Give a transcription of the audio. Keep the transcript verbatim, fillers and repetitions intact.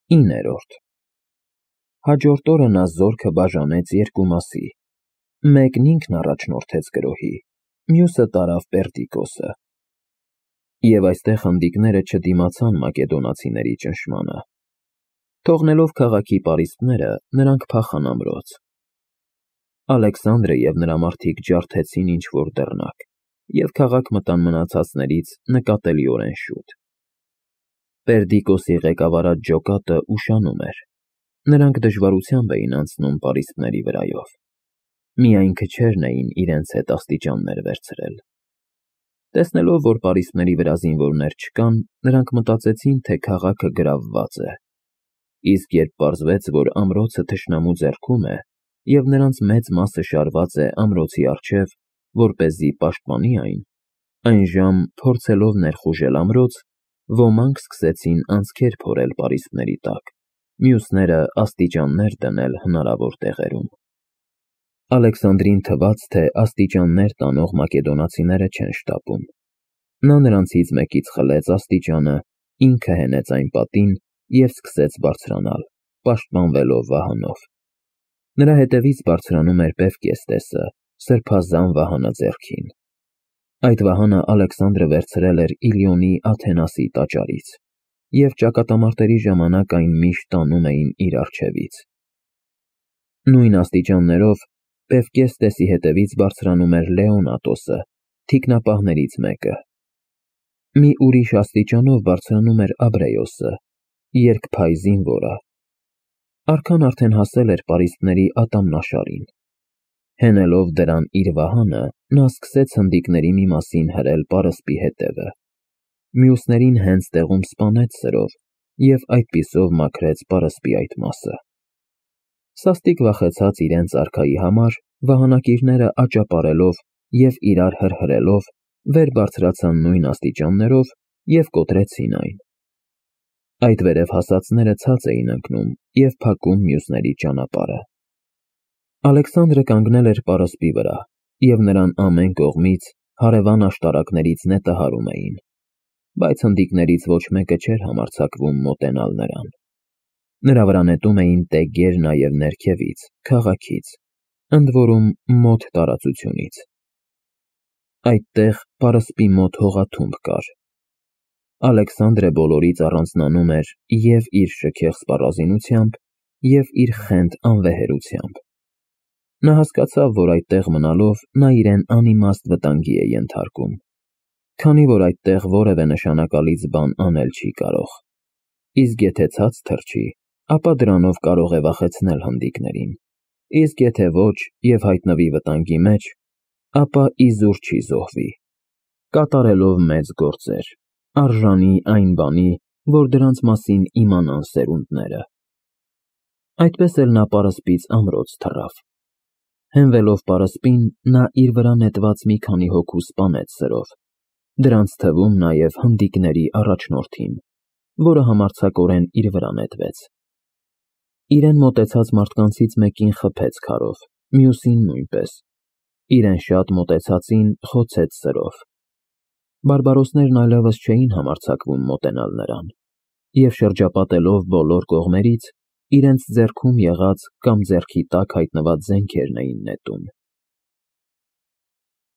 իններորդ Հաջորդ օրը նա զորքը բաժանեց երկու մասի, մեկն ինքն առաջնորդեց գրոհի, մյուսը տարավ Պերդիկոսը։ Եվ այստեղ հնդիկները չդիմացան մակեդոնացիների ճնշմանը։ Թողնելով քաղաքի պարիսպները, նրանք փախան ամրոց։ Ալեքսանդրը և նրա մարդիկ ջարդեցին ինչ-որ դռնակ, և քաղաք մտան մնացածներից նկատելիորեն շուտ։ Պերդիկոսի ղեկավարած ջոկատը ուշանում էր։ Նրանք դժվարությամբ էին անցնում պարիսպների վրայով։ Միայն քչերն էին իրենց հետ աստիճաններ վերցրել։ Տեսնելով, որ պարիսպների վրա զինվորներ չկան, նրանք մտածեցին, թե քաղաքը գրավված է։ Իսկ երբ պարզվեց, որ ամրոցը թշնամու ձեռքում է, և նրանց մեծ մասը շարված է ամրոցի առջև, որպեսզի պաշտպանի այն, այնժամ, փորձելով ներխուժել ամրոց, ոմանք սկսեցին անցքեր փորել պարիսպների տակ, մյուսները աստիճաններ դնել հնարավոր տեղերում։ Ալեքսանդրին թվաց, թե աստիճաններ տանող մակեդոնացիները չեն շտապում։ Նա նրանցից մեկից խլեց աստիճանը, ինքը հենեց այն պատին և սկսեց բարձրանալ, պաշտպանվելով վահանով։ Նրա հետևից բարձրանում էր Պևկեստեսը, սրբազան վահանը ձեռքին։ Այդ վահանը Ալեքսանդրը վերցրել էր Իլիոնի Աթենասի տաճարից, և ճակատամարտերի ժամանակ այն միշտ տանում էին իր առջևից։ Նույն աստիճաններով Պևկեստեսի հետևից բարձրանում էր Լեոնատոսը, թիկնապահներից մեկը։ Մի ուրիշ աստիճանով բարձրանում էր Աբրեոսը, երկփայ զինվորը։ Արքան արդեն հասել էր պարիսպների ատամնաշարին։ Հենելով դրան իր վահանը, նա սկսեց հնդիկների մի մասին հրել պարսպի հետևը։ Մյուսներին հենց տեղում սպանեց սրով և այդպիսով մաքրեց պարսպի այդ մասը։ Սաստիկ վախեցած իրենց արքայի համար, վահանակիրները աճապարելով և իրար հրհրելով, վեր բարձրացան նույն աստիճաններով և կոտրեցին այն։ Այդ վերև հասածները ցած էին ընկնում և փակում մյուսների ճանապարհը։ Ալեքսանդրը կանգնել էր պարսպի վրա, և նրան ամեն կողմից հարևան աշտարակներից նետահարում էին, բայց հնդիկներից ոչ մեկը չէր համարձակվում մոտենալ նրան։ Նրա վրա նետում էին տեգեր նաև ներքևից, քաղաքից, ընդ որում մոտ տարածությունից։ Այդտեղ պարսպի մոտ հողաթումբ կար։ Ալեքսանդրը բոլորից առանձնանում էր և իր շքեղ սպառազինությամբ, և իր խենթ անվեհերությամբ։ Նա հասկացավ, որ այդտեղ մնալով նա իրեն անիմաստ վտանգի է ենթարկում, քանի որ այդտեղ որևէ նշանակալից բան անել չի կարող, իսկ եթե ցած թռչի, ապա դրանով կարող է վախեցնել հնդիկներին, իսկ եթե ոչ և հայտնվի վտանգի մեջ, ապա իզուր չի զոհվի, կատարելով մեծ գործեր, արժանի այն բանի, որ դրանց մասին իմանան սերունդները։ Այդպես էլ նա պարսպից ամրոց թռավ։ Հենվելով պարսպին, նա իր վրա նետված մի քանի հոգու սպանեց սրով, դրանց թվում նաև հնդիկների առաջնորդին, որը համարձակորեն իր վրա նետվեց։ Իրեն մոտեցած մարդկանցից մեկին խփեց քարով, մյուսին նույնպես, իրեն շատ մոտեցածին խոցեց սրով։ Բարբարոսներն այլևս չէին համարձակվում մոտենալ նրան, և շրջապատելով բոլոր կողմերից, իրենց ձեռքում եղած կամ ձեռքի տակ հայտնված զենքերն էին նետում։